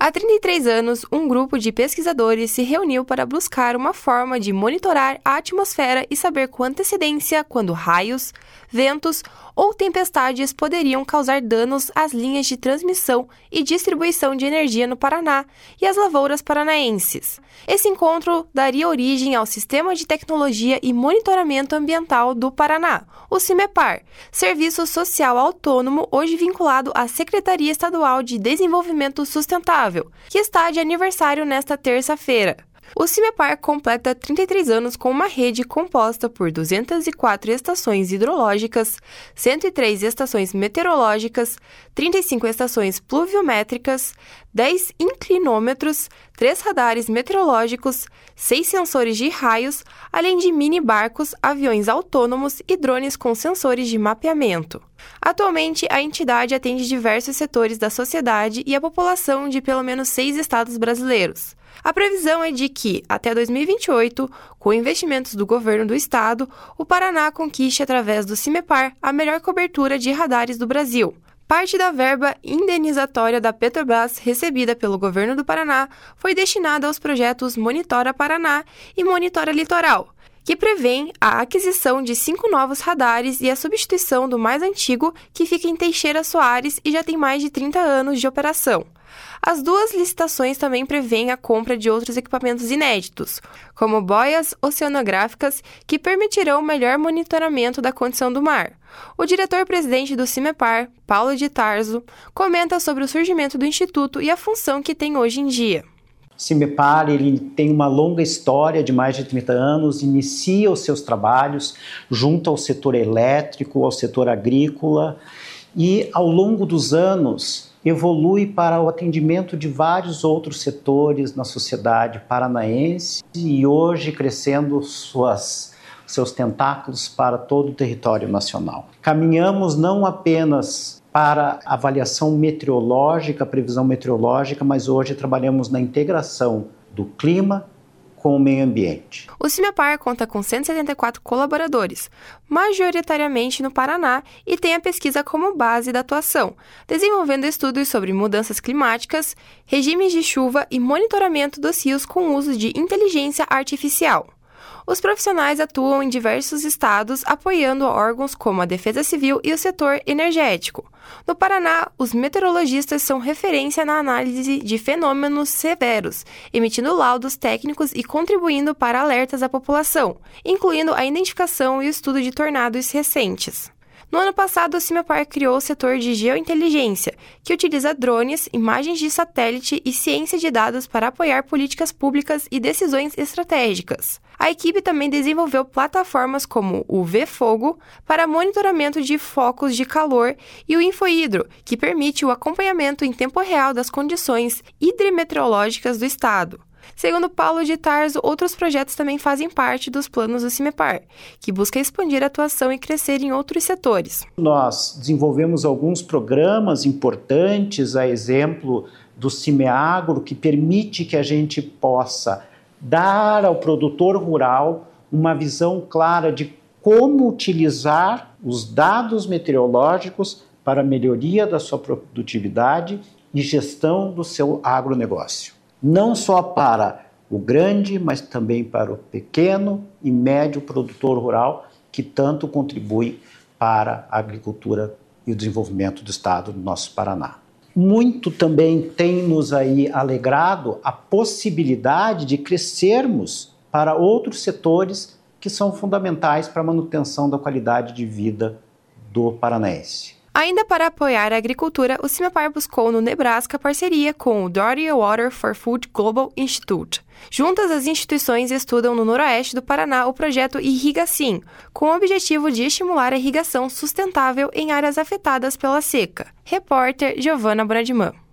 Há 33 anos, um grupo de pesquisadores se reuniu para buscar uma forma de monitorar a atmosfera e saber com antecedência quando raios, ventos ou tempestades poderiam causar danos às linhas de transmissão e distribuição de energia no Paraná e às lavouras paranaenses. Esse encontro daria origem ao Sistema de Tecnologia e Monitoramento Ambiental do Paraná, o CIMEPAR, Serviço Social Autônomo, hoje vinculado à Secretaria Estadual de Desenvolvimento Sustentável, que está de aniversário nesta terça-feira. O CIMEPAR completa 33 anos com uma rede composta por 204 estações hidrológicas, 103 estações meteorológicas, 35 estações pluviométricas, 10 inclinômetros, 3 radares meteorológicos, 6 sensores de raios, além de mini-barcos, aviões autônomos e drones com sensores de mapeamento. Atualmente, a entidade atende diversos setores da sociedade e a população de pelo menos 6 estados brasileiros. A previsão é de que, até 2028, com investimentos do governo do estado, o Paraná conquiste, através do CIMEPAR, a melhor cobertura de radares do Brasil. Parte da verba indenizatória da Petrobras recebida pelo governo do Paraná foi destinada aos projetos Monitora Paraná e Monitora Litoral, que prevêem a aquisição de 5 novos radares e a substituição do mais antigo, que fica em Teixeira Soares e já tem mais de 30 anos de operação. As duas licitações também prevêem a compra de outros equipamentos inéditos, como boias oceanográficas, que permitirão melhor monitoramento da condição do mar. O diretor-presidente do CIMEPAR, Paulo de Tarso, comenta sobre o surgimento do Instituto e a função que tem hoje em dia. O CIMEPAR ele tem uma longa história de mais de 30 anos, inicia os seus trabalhos junto ao setor elétrico, ao setor agrícola, e ao longo dos anos evolui para o atendimento de vários outros setores na sociedade paranaense e hoje crescendo seus tentáculos para todo o território nacional. Caminhamos não apenas para avaliação meteorológica, previsão meteorológica, mas hoje trabalhamos na integração do clima com o meio ambiente. O CIMEPAR conta com 174 colaboradores, majoritariamente no Paraná, e tem a pesquisa como base da atuação, desenvolvendo estudos sobre mudanças climáticas, regimes de chuva e monitoramento dos rios com uso de inteligência artificial. Os profissionais atuam em diversos estados, apoiando órgãos como a Defesa Civil e o setor energético. No Paraná, os meteorologistas são referência na análise de fenômenos severos, emitindo laudos técnicos e contribuindo para alertas à população, incluindo a identificação e o estudo de tornados recentes. No ano passado, o CIMEPAR criou o setor de geointeligência, que utiliza drones, imagens de satélite e ciência de dados para apoiar políticas públicas e decisões estratégicas. A equipe também desenvolveu plataformas como o VFogo para monitoramento de focos de calor e o Infohidro, que permite o acompanhamento em tempo real das condições hidrometeorológicas do estado. Segundo Paulo de Tarso, outros projetos também fazem parte dos planos do CIMEPAR, que busca expandir a atuação e crescer em outros setores. Nós desenvolvemos alguns programas importantes, a exemplo do CIMEAGRO, que permite que a gente possa dar ao produtor rural uma visão clara de como utilizar os dados meteorológicos para a melhoria da sua produtividade e gestão do seu agronegócio. Não só para o grande, mas também para o pequeno e médio produtor rural, que tanto contribui para a agricultura e o desenvolvimento do estado do nosso Paraná. Muito também tem nos aí alegrado a possibilidade de crescermos para outros setores que são fundamentais para a manutenção da qualidade de vida do paranaense. Ainda para apoiar a agricultura, o CIMEPAR buscou no Nebraska parceria com o Doherty Water for Food Global Institute. Juntas, as instituições estudam no noroeste do Paraná o projeto Irrigacim, com o objetivo de estimular a irrigação sustentável em áreas afetadas pela seca. Repórter Giovana Brandman.